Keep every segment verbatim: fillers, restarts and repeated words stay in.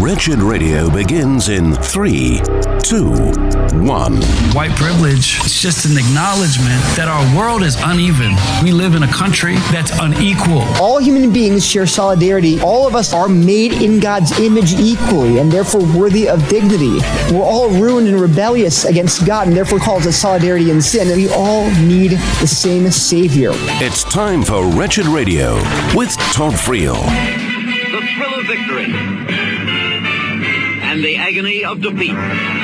Wretched Radio begins in three, two, one. White privilege is just an acknowledgement that our world is uneven. We live in a country that's unequal. All human beings share solidarity. All of us are made in God's image equally and therefore worthy of dignity. We're all ruined and rebellious against God and therefore calls us solidarity in sin. And we all need the same Savior. It's time for Wretched Radio with Todd Friel. The thrill of victory and the agony of defeat.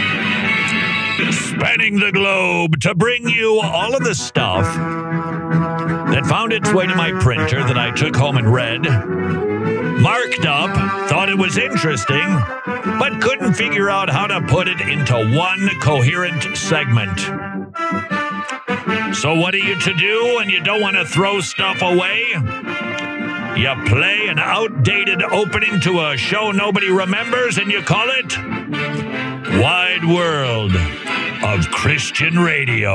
Spanning the globe to bring you all of the stuff that found its way to my printer that I took home and read, marked up, thought it was interesting, but couldn't figure out how to put it into one coherent segment. So what are you to do when you don't want to throw stuff away? You play an outdated opening to a show nobody remembers and you call it Wide World of Christian Radio.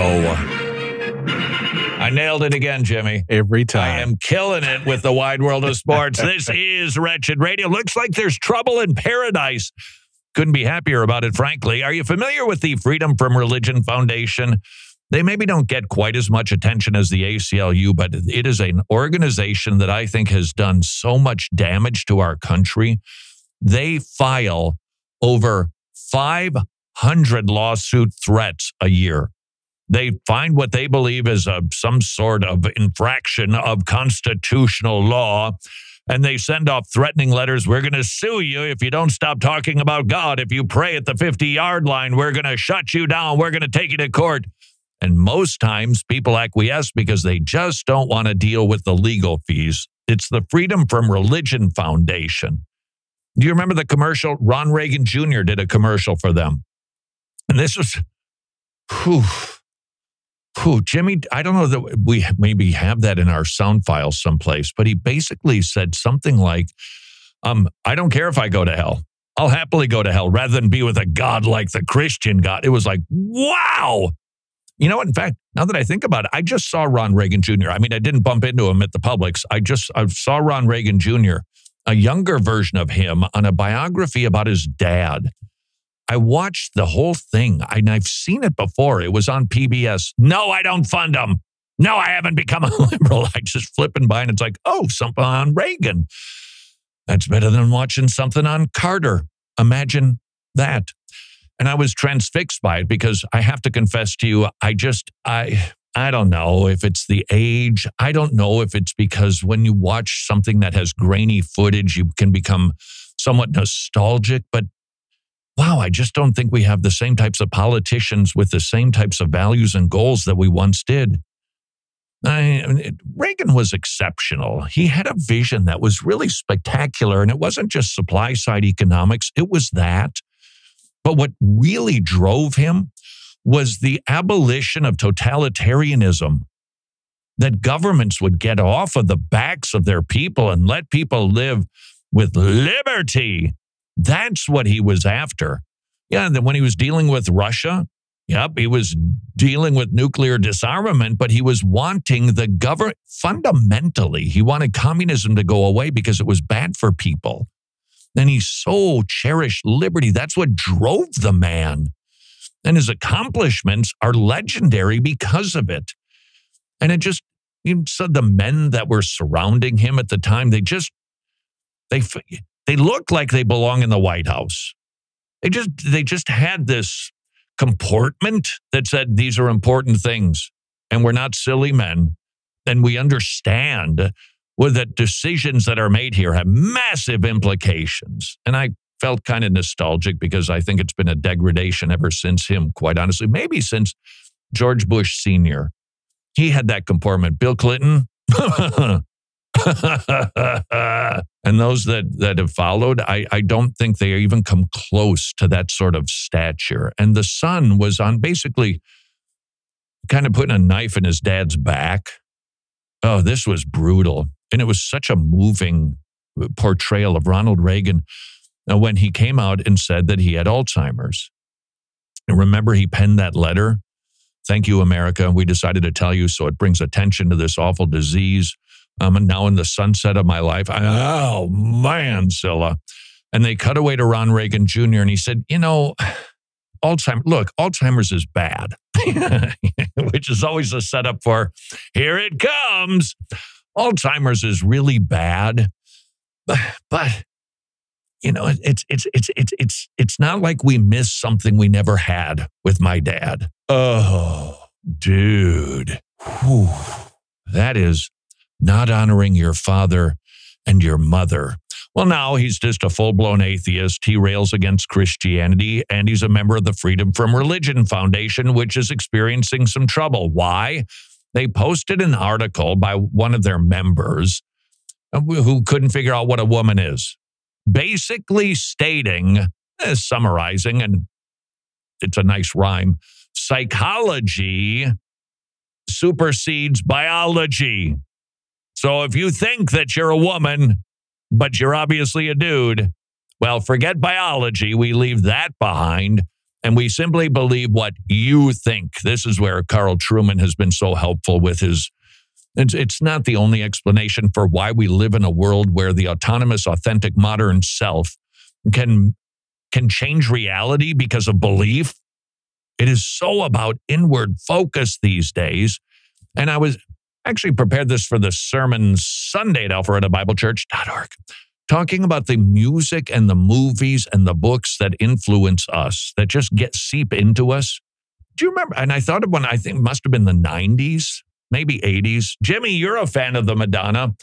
I nailed it again, Jimmy. Every time. I am killing it with the Wide World of Sports. This is Wretched Radio. Looks like there's trouble in paradise. Couldn't be happier about it, frankly. Are you familiar with the Freedom from Religion Foundation? They maybe don't get quite as much attention as the A C L U, but it is an organization that I think has done so much damage to our country. They file over five hundred lawsuit threats a year. They find what they believe is a, some sort of infraction of constitutional law, and they send off threatening letters. We're going to sue you if you don't stop talking about God. If you pray at the fifty-yard line, we're going to shut you down. We're going to take you to court. And most times people acquiesce because they just don't want to deal with the legal fees. It's the Freedom from Religion Foundation. Do you remember the commercial? Ron Reagan Junior did a commercial for them. And this was, whew, whew, Jimmy, I don't know that we maybe have that in our sound file someplace, but he basically said something like, um, I don't care if I go to hell. I'll happily go to hell rather than be with a God like the Christian God. It was like, wow. You know what? In fact, now that I think about it, I just saw Ron Reagan Junior I mean, I didn't bump into him at the Publix. I just I saw Ron Reagan Junior, a younger version of him, on a biography about his dad. I watched the whole thing, and I've seen it before. It was on P B S. No, I don't fund him. No, I haven't become a liberal. I just flipping by, and it's like, oh, something on Reagan. That's better than watching something on Carter. Imagine that. And I was transfixed by it because I have to confess to you, I just, I, I don't know if it's the age. I don't know if it's because when you watch something that has grainy footage, you can become somewhat nostalgic. But wow, I just don't think we have the same types of politicians with the same types of values and goals that we once did. I, I mean, Reagan was exceptional. He had a vision that was really spectacular. And it wasn't just supply side economics. It was that. But what really drove him was the abolition of totalitarianism, that governments would get off of the backs of their people and let people live with liberty. That's what he was after. Yeah, and then when he was dealing with Russia, yep, he was dealing with nuclear disarmament, but he was wanting the government, fundamentally, he wanted communism to go away because it was bad for people. And he so cherished liberty. That's what drove the man. And his accomplishments are legendary because of it. And it just, you said the men that were surrounding him at the time, they just, they they looked like they belong in the White House. They just, they just had this comportment that said, these are important things. And we're not silly men. And we understand well, that decisions that are made here have massive implications. And I felt kind of nostalgic because I think it's been a degradation ever since him, quite honestly. Maybe since George Bush Senior He had that comportment. Bill Clinton, and those that, that have followed, I, I don't think they even come close to that sort of stature. And the son was on basically kind of putting a knife in his dad's back. Oh, this was brutal. And it was such a moving portrayal of Ronald Reagan when he came out and said that he had Alzheimer's. And remember, he penned that letter. Thank you, America. We decided to tell you, so it brings attention to this awful disease. Um, and now in the sunset of my life, I, oh man, Zilla. And they cut away to Ron Reagan Junior And he said, you know, Alzheimer's, look, Alzheimer's is bad, which is always a setup for, here it comes. Alzheimer's is really bad, but, but you know, it's, it's, it's, it's, it's, it's not like we miss something we never had with my dad. Oh, dude. Whew. That is not honoring your father and your mother. Well, now he's just a full-blown atheist. He rails against Christianity, and he's a member of the Freedom from Religion Foundation, which is experiencing some trouble. Why? They posted an article by one of their members who couldn't figure out what a woman is, basically stating, eh, summarizing, and it's a nice rhyme, psychology supersedes biology. So if you think that you're a woman, but you're obviously a dude, well, forget biology. We leave that behind, and we simply believe what you think. This is where Carl Trueman has been so helpful with his, it's, it's not the only explanation for why we live in a world where the autonomous, authentic, modern self can, can change reality because of belief. It is so about inward focus these days. And I was actually prepared this for the sermon Sunday at alpharetta bible church dot org, talking about the music and the movies and the books that influence us, that just get seep into us. Do you remember? And I thought of one, I think it must have been the nineties, maybe eighties. Jimmy, you're a fan of the Madonna.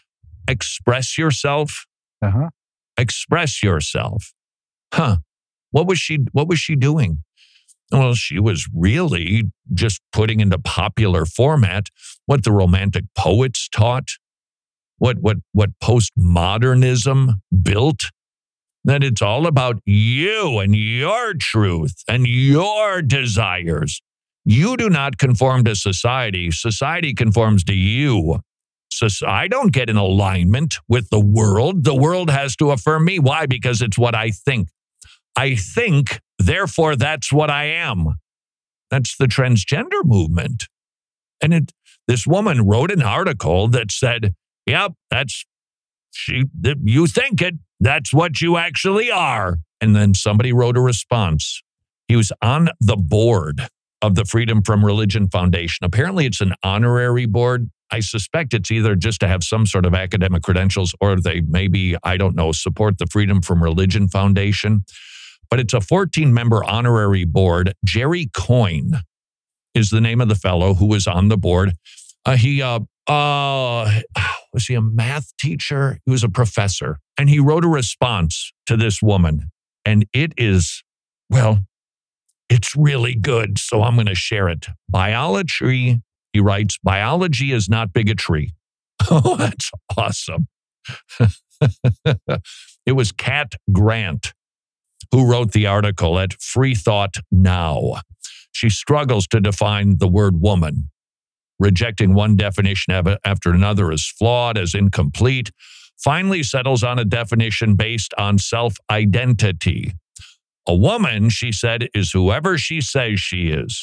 Express Yourself. Uh-huh. Express Yourself. Huh. What was she, what was she doing? Well, she was really just putting into popular format what the Romantic poets taught, what what what postmodernism built, that it's all about you and your truth and your desires. You do not conform to society. Society conforms to you. So I don't get in alignment with the world. The world has to affirm me. Why? Because it's what I think. I think, therefore, that's what I am. That's the transgender movement. And it, this woman wrote an article that said, yep, that's, she. you think it, that's what you actually are. And then somebody wrote a response. He was on the board of the Freedom from Religion Foundation. Apparently, it's an honorary board. I suspect it's either just to have some sort of academic credentials, or they maybe, I don't know, support the Freedom from Religion Foundation. But it's a fourteen-member honorary board. Jerry Coyne is the name of the fellow who was on the board. Uh, he uh, uh, was he a math teacher? He was a professor. And he wrote a response to this woman. And it is, well, it's really good. So I'm going to share it. Biology, he writes, biology is not bigotry. Oh, that's awesome. It was Kat Grant who wrote the article at Free Thought Now. She struggles to define the word woman, rejecting one definition after another as flawed, as incomplete, finally settles on a definition based on self-identity. A woman, she said, is whoever she says she is.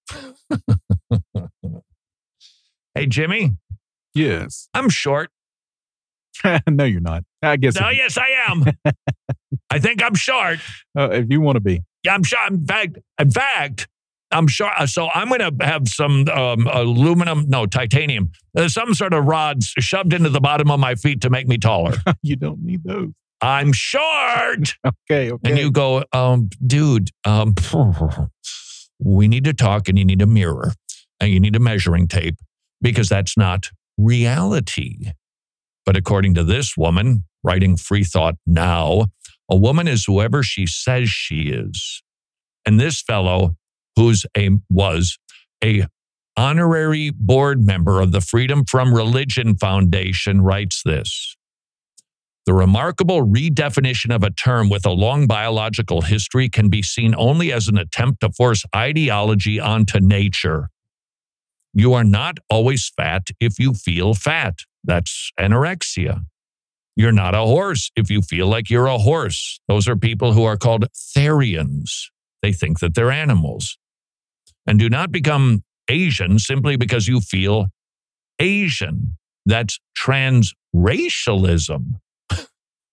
Hey, Jimmy? Yes. I'm short. No, you're not. I guess. No, yes, I am. I think I'm short. Uh, if you want to be. Yeah, I'm short. In fact, in fact, I'm short. So I'm going to have some um, aluminum, no, titanium, uh, some sort of rods shoved into the bottom of my feet to make me taller. You don't need those. I'm short. Okay, okay. And you go, um, dude, um, we need to talk, and you need a mirror and you need a measuring tape, because that's not reality. But according to this woman, writing Free Thought Now, a woman is whoever she says she is. And this fellow, who's a was a honorary board member of the Freedom from Religion Foundation, writes this: the remarkable redefinition of a term with a long biological history can be seen only as an attempt to force ideology onto nature. You are not always fat if you feel fat. That's anorexia. You're not a horse if you feel like you're a horse. Those are people who are called therians. They think that they're animals. And do not become Asian simply because you feel Asian. That's transracialism.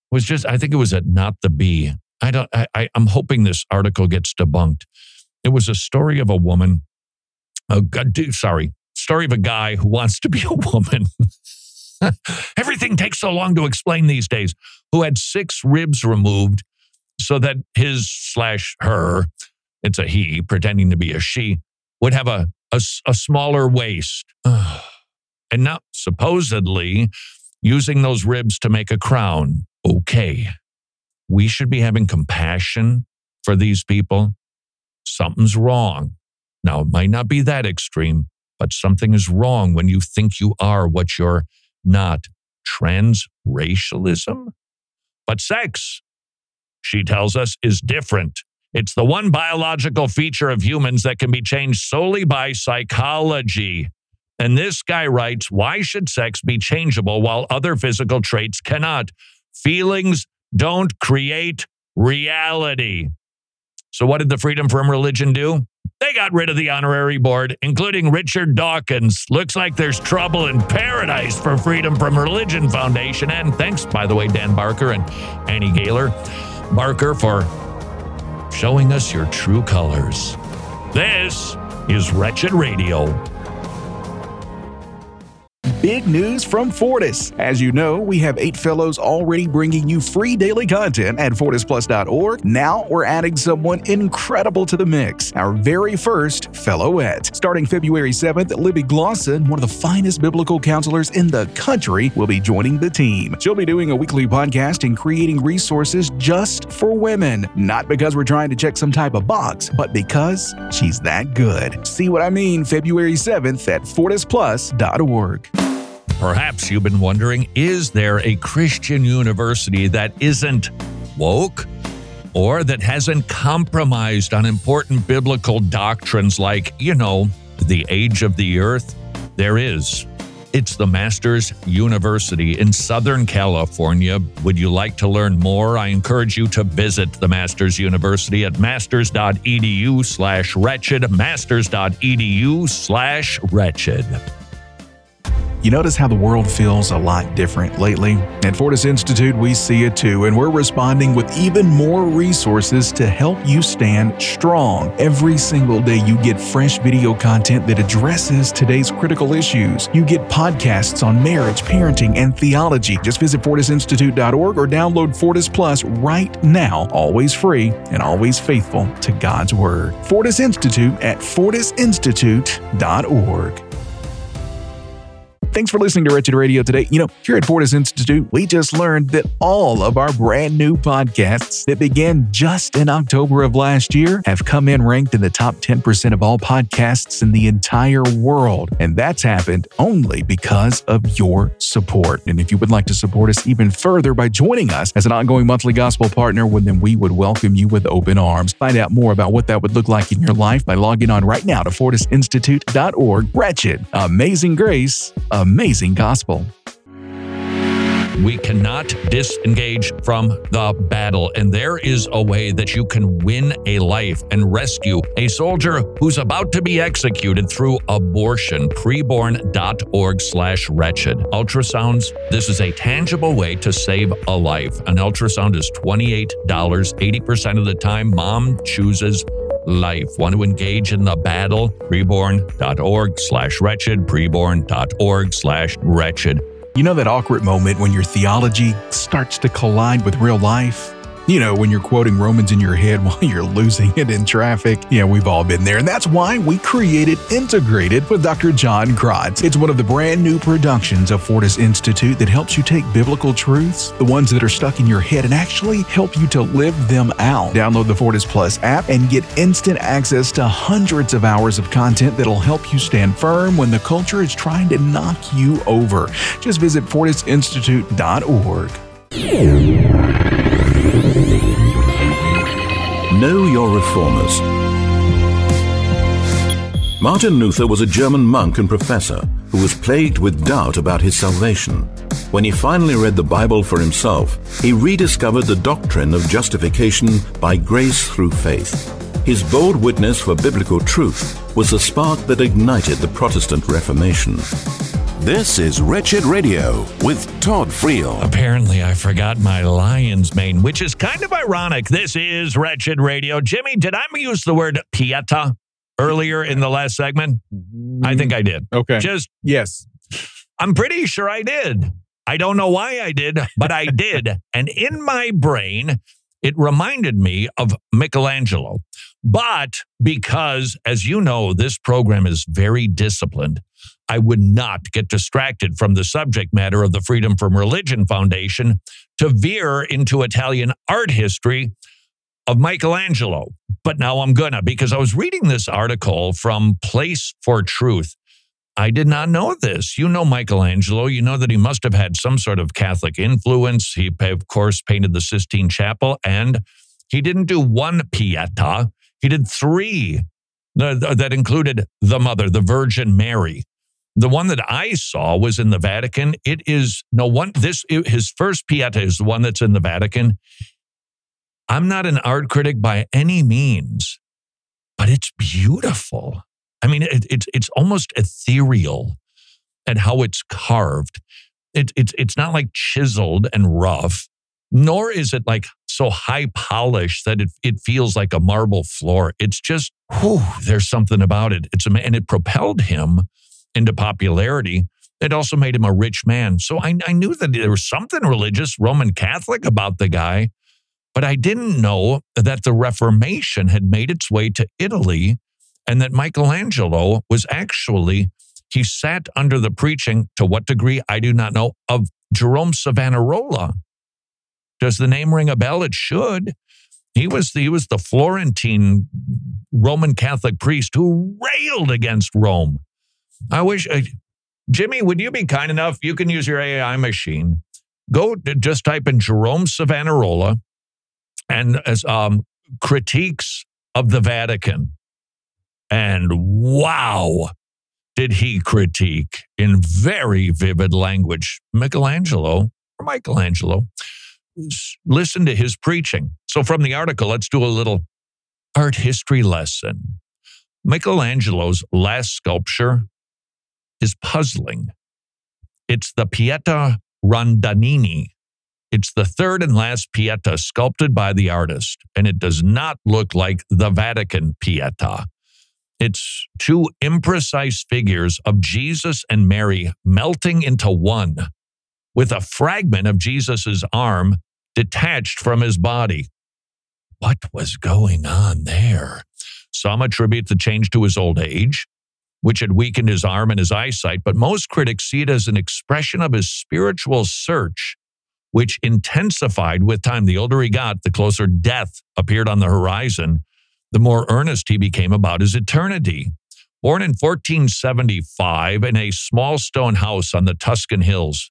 was just, I think it was at Not the Bee. I don't, I, I, I'm hoping this article gets debunked. It was a story of a woman, a, a, sorry, story of a guy who wants to be a woman. Everything takes so long to explain these days. Who had six ribs removed so that his slash her, it's a he pretending to be a she, would have a, a, a smaller waist. And now supposedly using those ribs to make a crown. Okay, we should be having compassion for these people. Something's wrong. Now, it might not be that extreme, but something is wrong when you think you are what you're not. Transracialism? But sex, she tells us, is different. It's the one biological feature of humans that can be changed solely by psychology. And this guy writes, why should sex be changeable while other physical traits cannot? Feelings don't create reality. So what did the Freedom from Religion do? They got rid of the honorary board, including Richard Dawkins. Looks like there's trouble in paradise for Freedom from Religion Foundation. And thanks, by the way, Dan Barker and Annie Gaylor Barker, for showing us your true colors. This is Wretched Radio. Big news from Fortis. As you know, we have eight fellows already bringing you free daily content at fortis plus dot org. Now we're adding someone incredible to the mix, our very first fellowette. Starting February seventh, Libby Glosson, one of the finest biblical counselors in the country, will be joining the team. She'll be doing a weekly podcast and creating resources just for women. Not because we're trying to check some type of box, but because she's that good. See what I mean? February seventh at fortis plus dot org. Perhaps you've been wondering, is there a Christian university that isn't woke or that hasn't compromised on important biblical doctrines like, you know, the age of the earth? There is. It's the Masters University in Southern California. Would you like to learn more? I encourage you to visit the Masters University at masters.edu slash wretched, masters.edu slash wretched. You notice how the world feels a lot different lately? At Fortis Institute, we see it too, and we're responding with even more resources to help you stand strong. Every single day, you get fresh video content that addresses today's critical issues. You get podcasts on marriage, parenting, and theology. Just visit fortis institute dot org or download Fortis Plus right now. Always free and always faithful to God's Word. Fortis Institute at fortis institute dot org. Thanks for listening to Wretched Radio today. You know, here at Fortis Institute, we just learned that all of our brand new podcasts that began just in October of last year have come in ranked in the top ten percent of all podcasts in the entire world. And that's happened only because of your support. And if you would like to support us even further by joining us as an ongoing monthly gospel partner, well, then we would welcome you with open arms. Find out more about what that would look like in your life by logging on right now to fortis institute dot org. Wretched, amazing grace, amazing gospel. We cannot disengage from the battle, and there is a way that you can win a life and rescue a soldier who's about to be executed through abortion. preborn dot org slash wretched. Ultrasounds, this is a tangible way to save a life. An ultrasound is twenty-eight dollars. eighty percent of the time, mom chooses life. Want to engage in the battle? preborn dot org slash wretched. preborn dot org slash wretched. You know that awkward moment when your theology starts to collide with real life? You know, when you're quoting Romans in your head while you're losing it in traffic. Yeah, we've all been there. And that's why we created Integrated with Doctor John Krotz. It's one of the brand new productions of Fortis Institute that helps you take biblical truths, the ones that are stuck in your head, and actually help you to live them out. Download the Fortis Plus app and get instant access to hundreds of hours of content that'll help you stand firm when the culture is trying to knock you over. Just visit fortis institute dot org. Know your reformers. Martin Luther was a German monk and professor who was plagued with doubt about his salvation. When he finally read the Bible for himself, he rediscovered the doctrine of justification by grace through faith. His bold witness for biblical truth was the spark that ignited the Protestant Reformation. This is Wretched Radio with Todd Friel. Apparently, I forgot my lion's mane, which is kind of ironic. This is Wretched Radio. Jimmy, did I use the word pieta earlier in the last segment? I think I did. Okay. Just, Yes. I'm pretty sure I did. I don't know why I did, but I did. And in my brain, it reminded me of Michelangelo. But because, as you know, this program is very disciplined, I would not get distracted from the subject matter of the Freedom from Religion Foundation to veer into Italian art history of Michelangelo. But now I'm gonna, because I was reading this article from Place for Truth. I did not know this. You know Michelangelo. You know that he must have had some sort of Catholic influence. He, of course, painted the Sistine Chapel, and he didn't do one Pieta. He did three that included the Mother, the Virgin Mary. The one that I saw was in the Vatican. It is no one. This his first Pieta is the one that's in the Vatican. I'm not an art critic by any means, but it's beautiful. I mean, it, it's it's almost ethereal at how it's carved. It, it's it's not like chiseled and rough, nor is it like so high polished that it it feels like a marble floor. It's just, whew, there's something about it. It's and it propelled him into popularity. It also made him a rich man. So I, I knew that there was something religious, Roman Catholic about the guy, but I didn't know that the Reformation had made its way to Italy and that Michelangelo was actually, he sat under the preaching, to what degree, I do not know, of Jerome Savonarola. Does the name ring a bell? It should. He was, he was the Florentine Roman Catholic priest who railed against Rome. I wish, uh, Jimmy, would you be kind enough? You can use your A I machine. Go to, just type in Jerome Savonarola and as um, critiques of the Vatican. And wow, did he critique in very vivid language Michelangelo, or Michelangelo. Listen to his preaching. So from the article, let's do a little art history lesson. Michelangelo's last sculpture is puzzling. It's the Pieta Rondanini. It's the third and last Pieta sculpted by the artist, and it does not look like the Vatican Pieta. It's two imprecise figures of Jesus and Mary melting into one, with a fragment of Jesus's arm detached from his body. What was going on there? Some attribute the change to his old age, which had weakened his arm and his eyesight, but most critics see it as an expression of his spiritual search, which intensified with time. The older he got, the closer death appeared on the horizon, the more earnest he became about his eternity. Born in fourteen seventy-five in a small stone house on the Tuscan hills.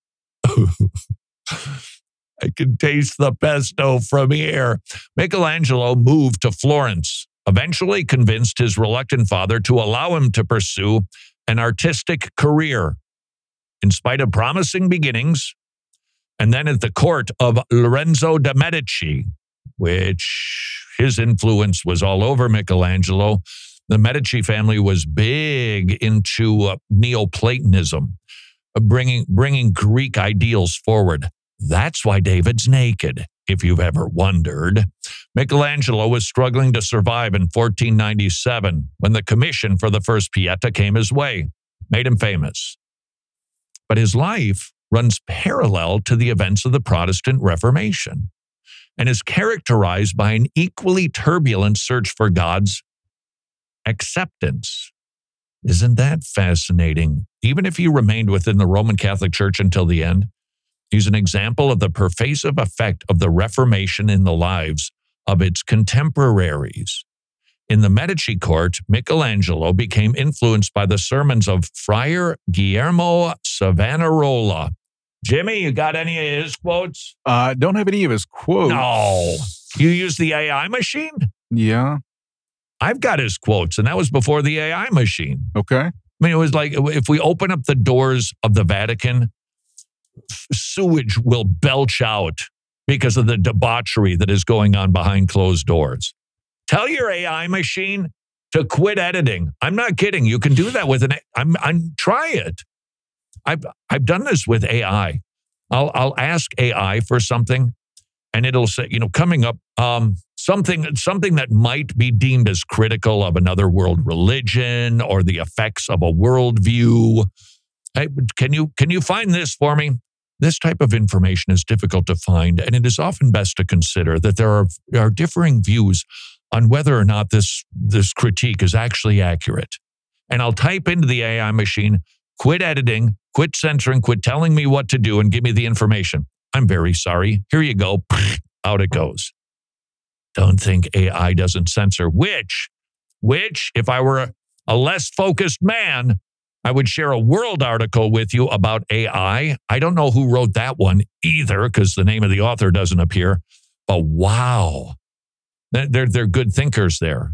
I can taste the pesto from here. Michelangelo moved to Florence, eventually convinced his reluctant father to allow him to pursue an artistic career. In spite of promising beginnings, and then at the court of Lorenzo de' Medici, which his influence was all over Michelangelo. The Medici family was big into uh, Neoplatonism, uh, bringing, bringing Greek ideals forward. That's why David's naked, if you've ever wondered. Michelangelo was struggling to survive in fourteen ninety-seven when the commission for the first Pieta came his way, made him famous. But his life runs parallel to the events of the Protestant Reformation and is characterized by an equally turbulent search for God's acceptance. Isn't that fascinating? Even if he remained within the Roman Catholic Church until the end, he's an example of the pervasive effect of the Reformation in the lives of its contemporaries. In the Medici court, Michelangelo became influenced by the sermons of Friar Guillermo Savonarola. Jimmy, you got any of his quotes? I uh, don't have any of his quotes. No. You use the A I machine? Yeah. I've got his quotes, and that was before the A I machine. Okay. I mean, it was like, if we open up the doors of the Vatican, sewage will belch out because of the debauchery that is going on behind closed doors. Tell your A I machine to quit editing. I'm not kidding. You can do that with an, I'm, I'm, try it. I've I've done this with A I. I'll I'll ask A I for something, and it'll say, you know, coming up, um, something something that might be deemed as critical of another world religion or the effects of a worldview. Hey, can you can you find this for me? This type of information is difficult to find, and it is often best to consider that there are, are differing views on whether or not this, this critique is actually accurate. And I'll type into the A I machine, quit editing, quit censoring, quit telling me what to do, and give me the information. I'm very sorry. Here you go. Out it goes. Don't think A I doesn't censor, which, which, if I were a, a less focused man, I would share a world article with you about A I. I don't know who wrote that one either because the name of the author doesn't appear. But wow, they're, they're good thinkers there.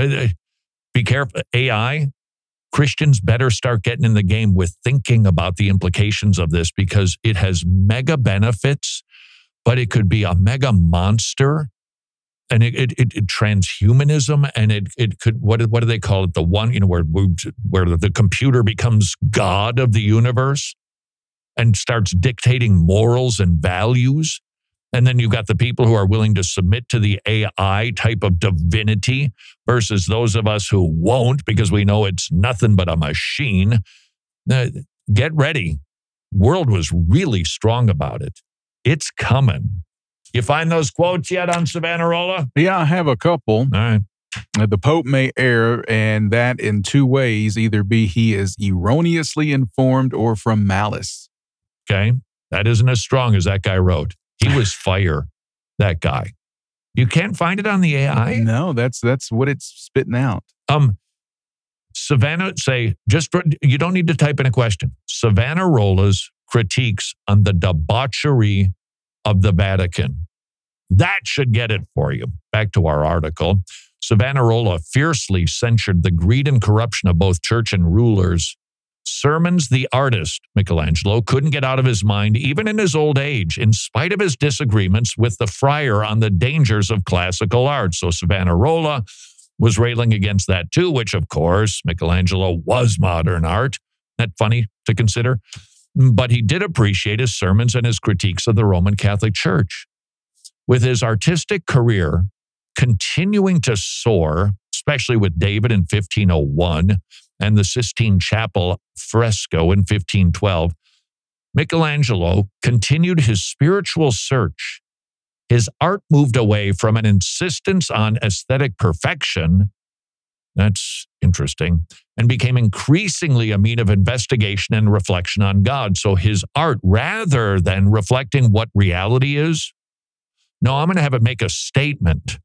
Be careful. A I, Christians better start getting in the game with thinking about the implications of this because it has mega benefits, but it could be a mega monster. And it, it, it, it transhumanism, and it it could what what do they call it? The one, you know, where where the computer becomes God of the universe and starts dictating morals and values. And then you've got the people who are willing to submit to the A I type of divinity versus those of us who won't because we know it's nothing but a machine. Uh, get ready. World was really strong about it. It's coming. You find those quotes yet on Savonarola? Yeah, I have a couple. All right. Uh, The Pope may err, and that in two ways, either be he is erroneously informed or from malice. Okay. That isn't as strong as that guy wrote. He was fire, that guy. You can't find it on the A I? No, that's that's what it's spitting out. Um, Savannah, say, just you don't need to type in a question. Savonarola's critiques on the debauchery of the Vatican. That should get it for you. Back to our article. Savonarola fiercely censured the greed and corruption of both church and rulers. Sermons the artist, Michelangelo, couldn't get out of his mind even in his old age, in spite of his disagreements with the friar on the dangers of classical art. So Savonarola was railing against that too, which of course, Michelangelo was modern art. Isn't that funny to consider? But he did appreciate his sermons and his critiques of the Roman Catholic Church. With his artistic career continuing to soar, especially with David in fifteen oh one and the Sistine Chapel fresco in fifteen twelve, Michelangelo continued his spiritual search. His art moved away from an insistence on aesthetic perfection, that's interesting, and became increasingly a mean of investigation and reflection on God. So his art, rather than reflecting what reality is, no, I'm going to have it make a statement.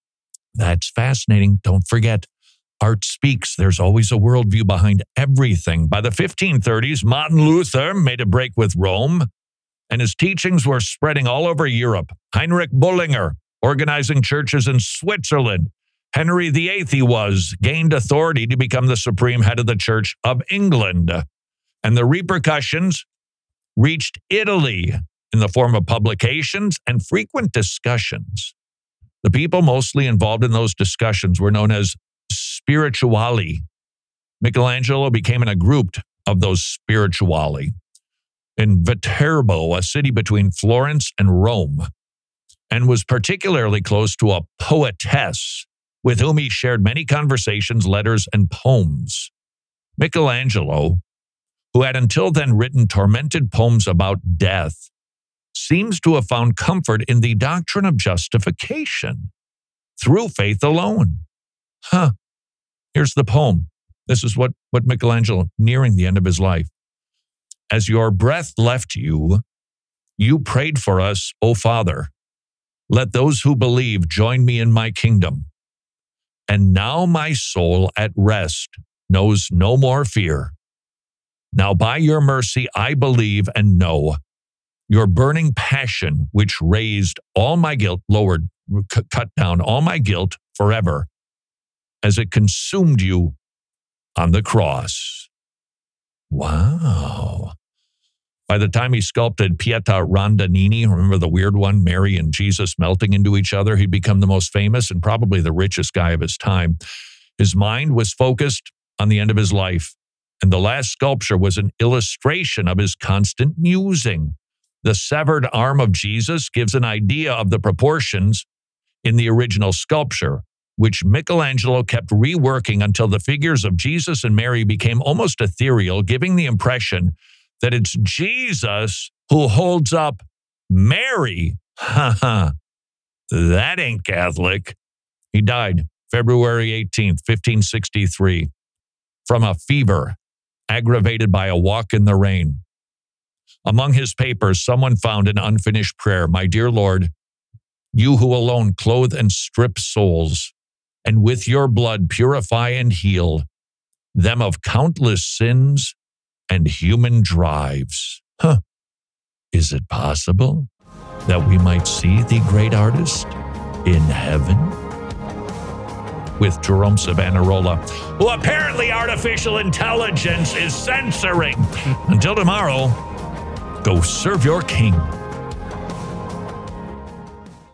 That's fascinating. Don't forget, art speaks. There's always a worldview behind everything. By the fifteen thirties, Martin Luther made a break with Rome, and his teachings were spreading all over Europe. Heinrich Bullinger, organizing churches in Switzerland. Henry the Eighth, he was, gained authority to become the supreme head of the Church of England. And the repercussions reached Italy in the form of publications and frequent discussions. The people mostly involved in those discussions were known as spirituali. Michelangelo became in a group of those spirituali in Viterbo, a city between Florence and Rome, and was particularly close to a poetess with whom he shared many conversations, letters, and poems. Michelangelo, who had until then written tormented poems about death, seems to have found comfort in the doctrine of justification through faith alone. Huh. Here's the poem. This is what, what Michelangelo, nearing the end of his life. As your breath left you, you prayed for us, O Father. Let those who believe join me in my kingdom. And now my soul at rest knows no more fear. Now by your mercy I believe and know your burning passion, which raised all my guilt, lowered, c- cut down all my guilt forever, as it consumed you on the cross. Wow. By the time he sculpted Pieta Rondanini, remember the weird one, Mary and Jesus melting into each other, he'd become the most famous and probably the richest guy of his time. His mind was focused on the end of his life. And the last sculpture was an illustration of his constant musing. The severed arm of Jesus gives an idea of the proportions in the original sculpture, which Michelangelo kept reworking until the figures of Jesus and Mary became almost ethereal, giving the impression that it's Jesus who holds up Mary. Ha ha. That ain't Catholic. He died February eighteenth, fifteen sixty-three, from a fever aggravated by a walk in the rain. Among his papers, someone found an unfinished prayer. My dear Lord, you who alone clothe and strip souls, and with your blood purify and heal them of countless sins and human drives. Huh. Is it possible that we might see the great artist in heaven? With Jerome Savonarola, who apparently artificial intelligence is censoring. Until tomorrow, go serve your king.